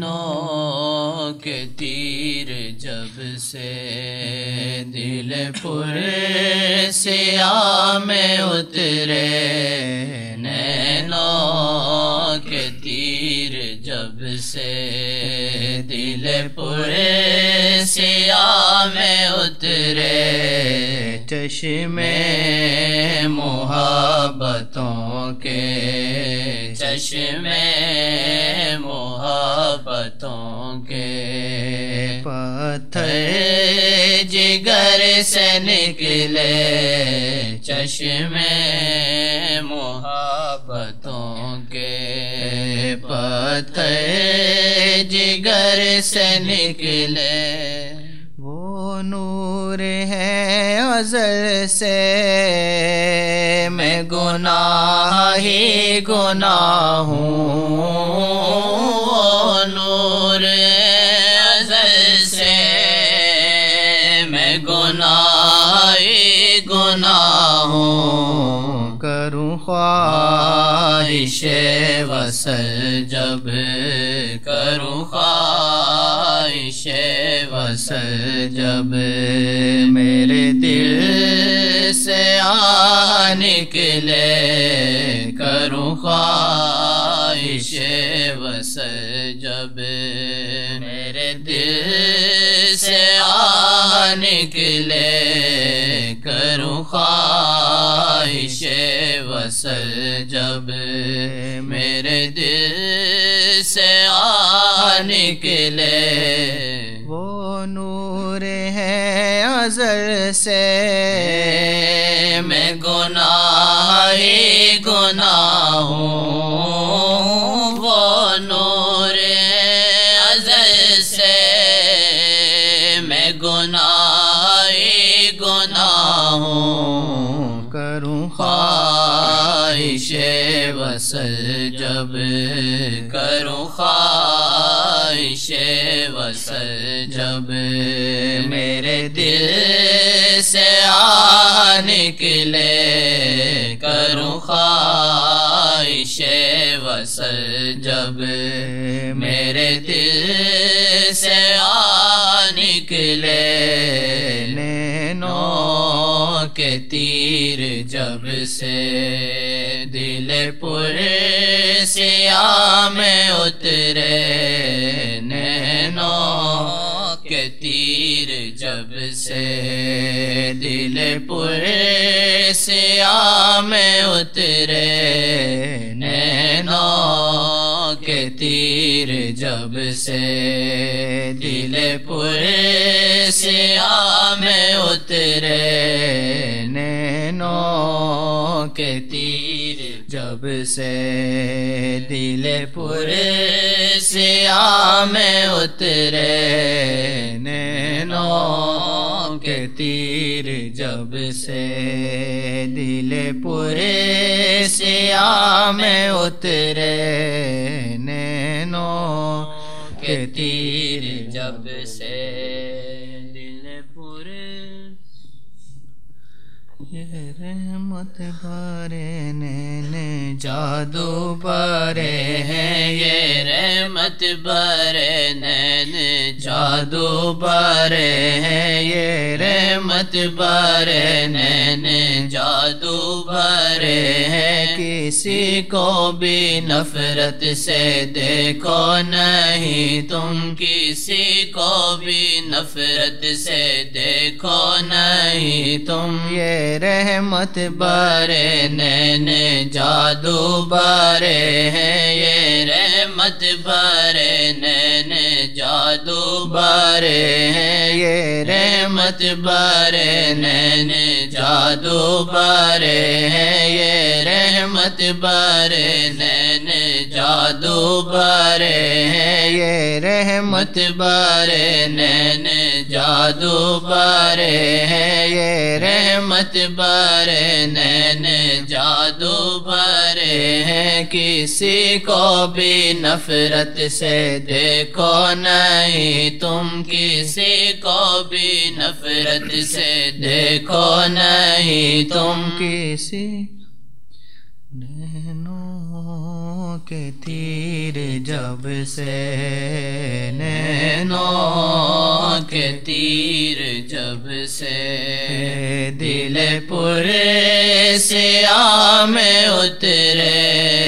نینوں کے تیر جب سے دل پر سیاہ میں اترے، نینوں کے تیر جب سے دل پر سیاہ میں اترے، چشمے محبتوں کے، چشمے محبتوں کے، پتھر جگر سے نکلے، چشمے محبتوں کے، پتھر جگر سے نکلے، وہ نور ہے ازل سے، میں گناہ ہی گناہ ہوں، وہ نور ہے ازل سے، میں گناہ ہی گناہ ہوں، کروں خواہش وصل جب، کروں خواہش وصل جب، میرے دل سے آہ نکلے، کروں خواہش وصل جب، میرے دل سے آہ نکلے، کروں خواہش وصل جب، میرے دل سے آہ نکلے، وہ نور ہے ازل سے، میں گناہ ہی گناہ ہوں، وہ نور ہے ازل سے، میں گناہ ہی گناہ ہوں، کروں خواہش وصل جب، کروں خواہش وصل جب، میرے دل سے آہ نکلے، کروں خواہش وصل جب، میرے دل سے آہ نکلے، نینوں کے تیر جب سے دل پر سیاہ میں اترے، نینوں کے تیر جب سے دل پر سیاہ میں اترے، نینوں کے تیر جب سے دل پر سیاہ میں اترے، نینوں کے تیر جب سے دل پر سیاہ میں اترے، نینوں کے تیر جب سے دل پر سیاہ میں اترے، نینوں کے تیر جب سے دل پر، یہ رحمت بارے نین جادو بارے ہیں، یہ رحمت بارے نین جادو بارے ہیں، یہ رحمت بارے نین جادو بارے ہیں، کسی کو بھی نفرت سے دیکھو نہیں تم، کسی کو بھی نفرت سے دیکھو نہیں تم، یہ رحمت بارے نین جادو بارے ہیں، یہ رحمت بارے نین جادو بارے ہیں، یہ رحمت بارے نین جادو بارے ہیں، یہ رحمت بارے نین جادو بارے ہیں، یہ رحمت بارے نین جادو بارے ہیں، یہ رحمت بارے نین جادو بارے ہیں، کسی کو بھی نفرت سے دیکھو نہیں تم، کسی کو بھی نفرت سے دیکھو نہیں تم، کسی نینوں کے تیر جب سے نینوں کے تیر جب سے دل پورے سیاہ میں اترے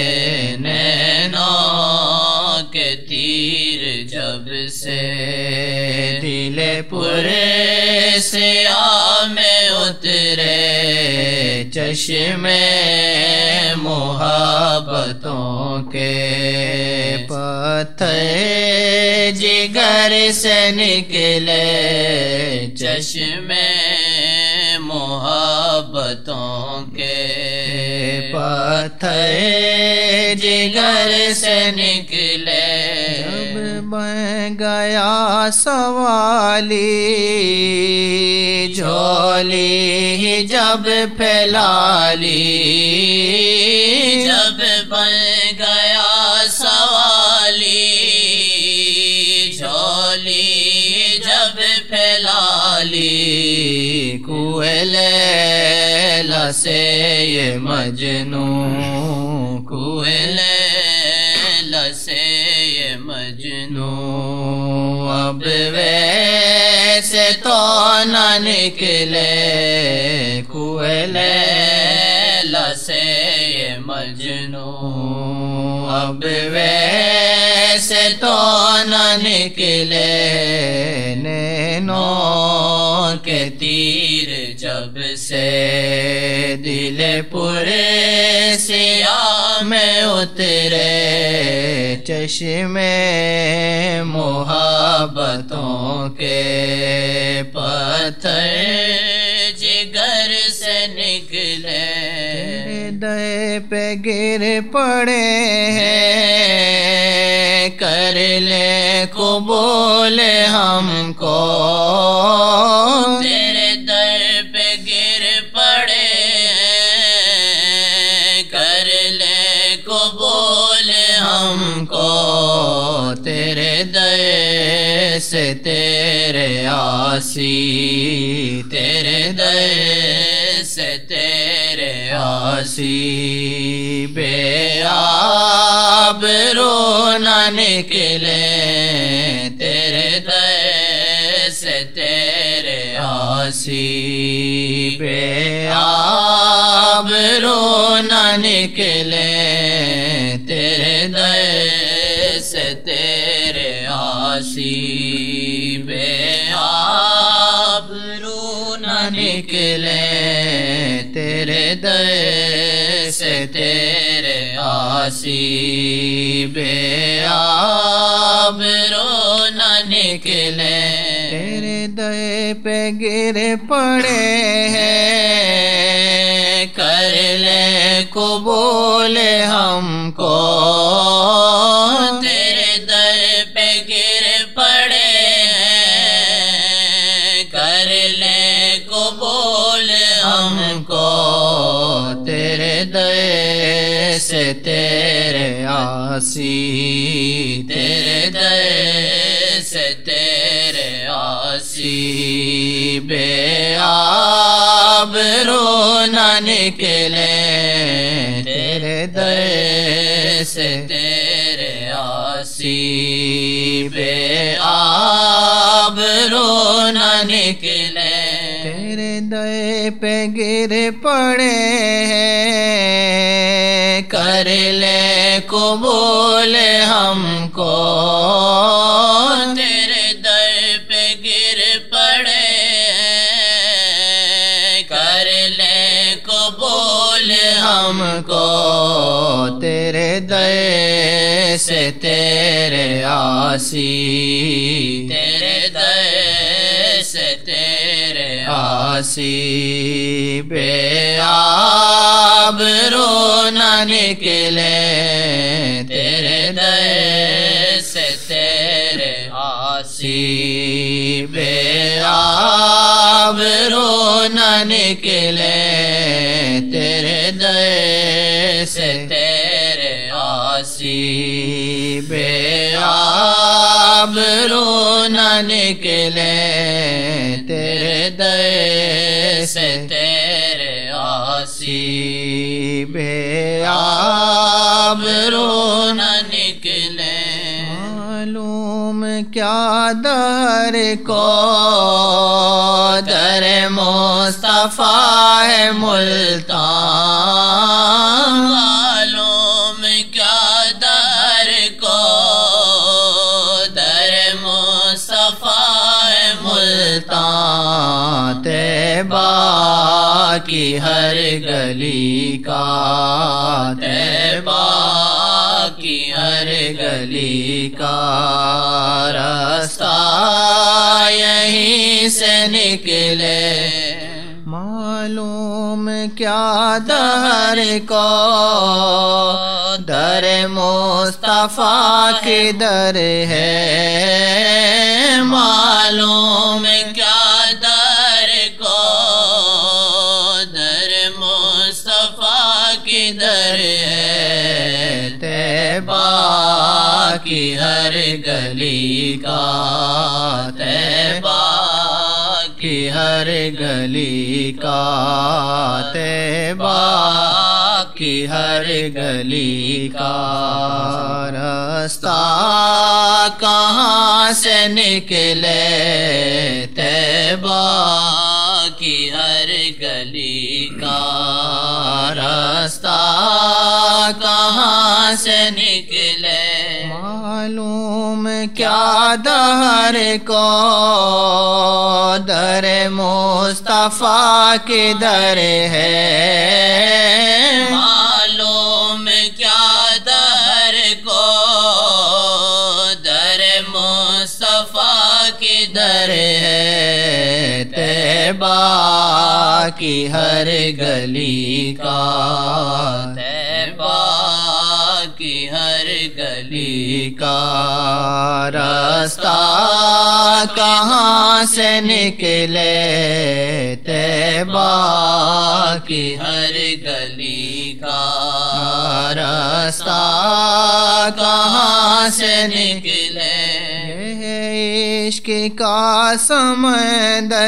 نینوں کے تیر جب سے دل پورے سیاہ میں اترے چشمے محبتوں کے پتھر جگر سے نکلے چشمے محبتوں کے پتھر جگر سے نکلے جب بن گیا سوالی جھولی جب پھیلا لی جب بن گیا سوالی جھولی جب پھیلا لی کوئے لیلا سے یہ مجنوں کوئے لیلا سے یہ مجنوں اب ویسے تو نہ نکلے کوئے لیلا سے یہ مجنوں اب ویسے تو نہ نکلے نینوں کے تیر جب سے دل پورے سیاہ میں اترے چشمے محبتوں کے پتھر جگر سے نکلے ہردے پہ گر پڑے ہیں کر لے قبول ہم کو تیرے در پہ گر پڑے ہیں کر لے قبول ہم کو تیرے در سے تیرے آسی تیرے در سے تیرے آسی بے آبرو نہ نکلے تیرے در سے تیرے آسی بے آبرو نہ نکلے تیرے در سے تیرے آسی بے آبرو نہ نکلے تیرے در سے تیرے آسی بے آبرو نہ نکلے تیرے در پہ گر پڑے ہیں کر لے قبول ہم کو تیرے در پہ گر پڑے ہیں کر لے قبول ہم کو تیرے در سے تیرے آسی تیرے در سے تیرے آسی بے آبرو نہ نکلے تیرے در سے تیرے آسی بے آبرو نہ نکلے تیرے در پہ گر پڑے ہیں کر لے قبول ہم کو تیرے در پہ گر پڑے ہیں کر لے قبول ہم کو تیرے در سے تیرے آسی تیرے در سے تیرے آسی بے آبرو نہ نکلے تیرے در سے تیرے آسی بے آبرو نہ نکلے تیرے در سے تیرے آسی بے آبرو نہ نکلے تیرے در سے تیرے آسی بے آبرو ابرو نہ نکلے، معلوم کیا در کو در مصطفیٰ ہے ملتان، معلوم کیا در کو در مصطفیٰ ہے ملتان، طیبہ کی ہر گلی کا، طیبہ کی ہر گلی کا راستہ یہیں سے نکلے، معلوم کیا در کو در مصطفیٰ کی در ہے، معلوم کیا در کو در مصطفیٰ کی در ہے، طیبہ کی ہر گلی کا، طیبہ کی ہر گلی کا، طیبہ کی ہر گلی کا راستہ کہاں سے نکلے، طیبہ کی ہر گلی کا راستہ کہاں سے نکلے، معلوم کیا در کو در مصطفیٰ کی در ہے، معلوم کیا در کو در مصطفیٰ کی در ہے، طیبہ کی ہر گلی کا، طیبہ کی ہر گلی کا راستہ کہاں سے نکلے، طیبہ کی ہر گلی کا راستہ کہاں سے نکلے، عشق کا سمندر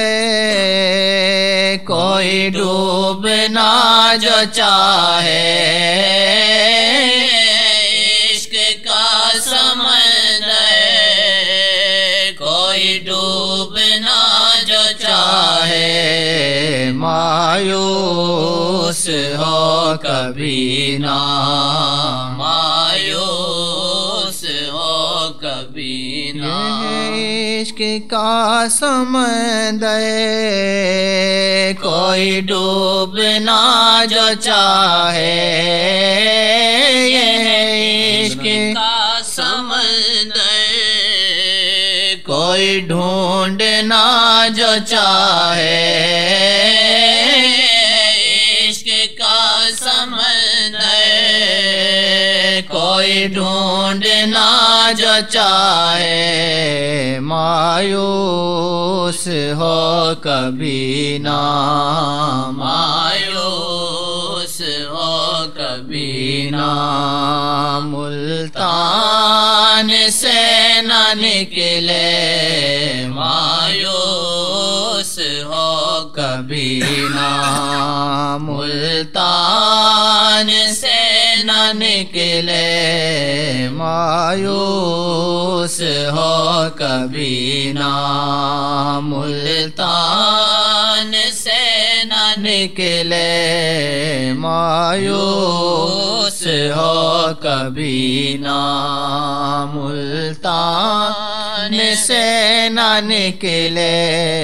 کوئی ڈوبنا جو چاہے، عشق کا سمندر کوئی ڈوبنا جو چاہے، مایوس ہو کبھی نہ، مایوس ہو کبھی نہ، عشق کا سمندر کوئی ڈوبنا جو چاہے، عشق کا سمندر کوئی ڈھونڈنا جو چاہے، عشق کا سمندر کوئی ڈھونڈنا جو چاہے، مایوس ہو کبھی نہ، مایوس ہو کبھی نہ، ملتان سے نہ نکلے، مایوس ہو کبھی نہ، ملتان سے نہ نکلے، مایوس ہو کبھی نہ، ملتان سے نہ نکلے، مایوس ہو کبھی نہ، ملتان سے نہ نکلے،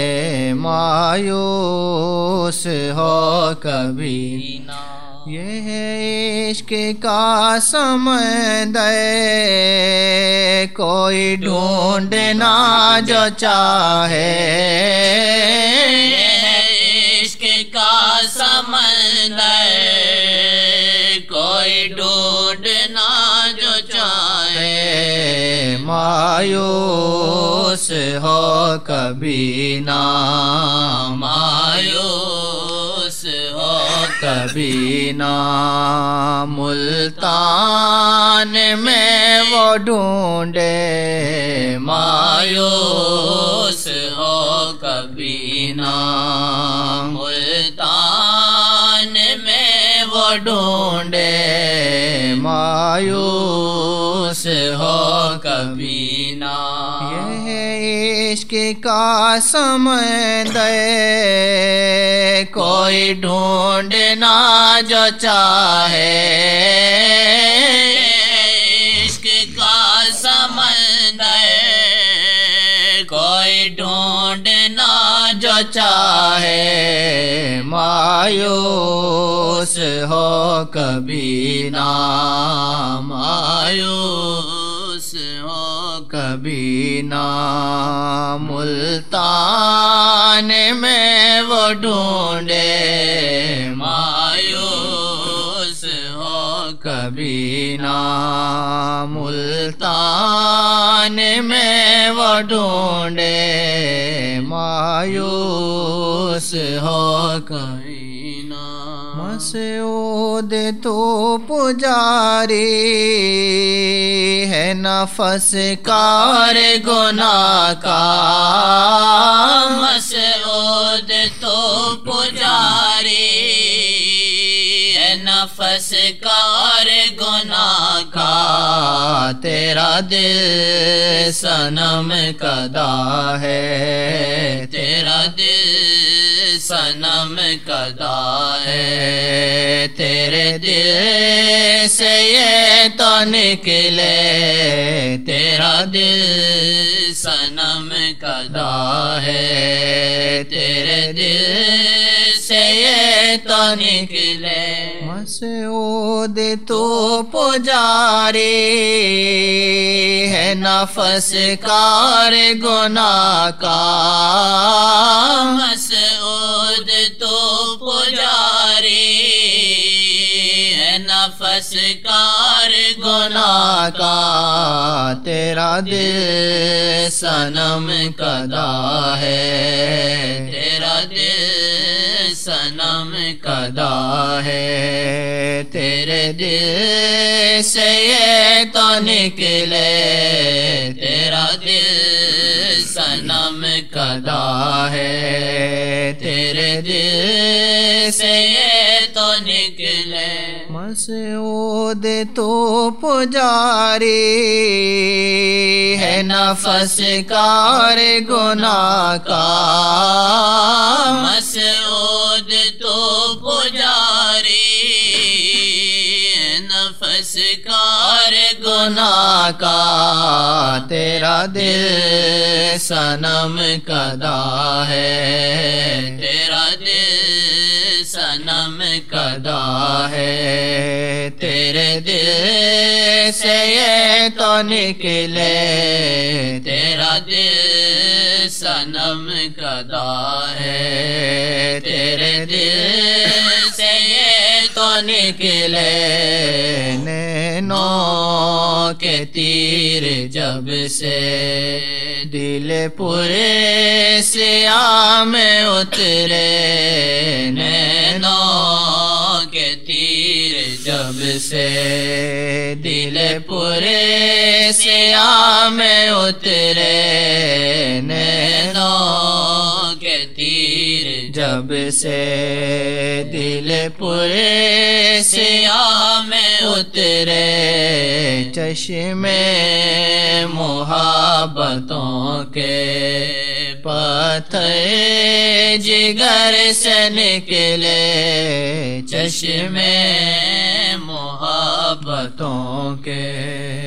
مایوس ہو کبھی نہ، یہ عشق کا سمندر کوئی ڈھونڈنا جو چاہے، عشق کا سمندر کوئی ڈھونڈنا جو چاہے، مایوس ہو کبھی نہ، مایوس ہو کبھی نہ، ملتان میں وہ ڈھونڈے، مایوس ہو کبھی نہ، ملتان میں وہ ڈھونڈے، مایوس ہو کبھی نہ یہ عشق کا سمندر کوئی ڈھونڈنا جو چاہے عشق کا سمندر کوئی ڈھونڈنا جو چاہے مایوس ہو کبھی نہ مایوس ہو کبھی نہ ملتان میں وہ ڈھونڈے مایوس ہو کبھی نہ ملتان میں وہ ڈھونڈے مایوس ہو کبھی نہ مسعود تو پجاری ہے نفس کار گناہ کا مسعود تو پجاری ہے نفس کار گناہ کا تیرا دل صنم کدا ہے تیرا دل صنم کدا ہے تیرے دل سے یہ تو نکلے تیرا دل صنم کدا ہے تیرے دل سے یہ تو نکلے مسعود تو پجاری ہے نفس کار گناہ کا مسعود تو پجاری ہے نفس کار گناہ کا تیرا دل صنم کدا ہے تیرا دل صنم کدا ہے تیرے دل سے یہ تو نکلے تیرا دل صنم کدا ہے تیرے دل سے یہ تو نکلے مسعود تو پجاری ہے نفس کار گناہ کا مسعود تو پجاری نفس کار گناہ کا تیرا دل صنم کدا ہے تیرا دل صنم کدا ہے تیرے دل سے یہ تو نکلے تیرا دل صنم کدا ہے تیرے دل سے یہ تو نکلے نینوں کے تیر جب سے دل پورے سیاہ میں اترے نینوں کے تیر جب سے دل پورے سیاہ میں اترے نینوں کے تیر جب سے دل پورے سیاہ میں اترے چشمے محبتوں کے پتھر جگر سے نکلے چشمے محبتوں کے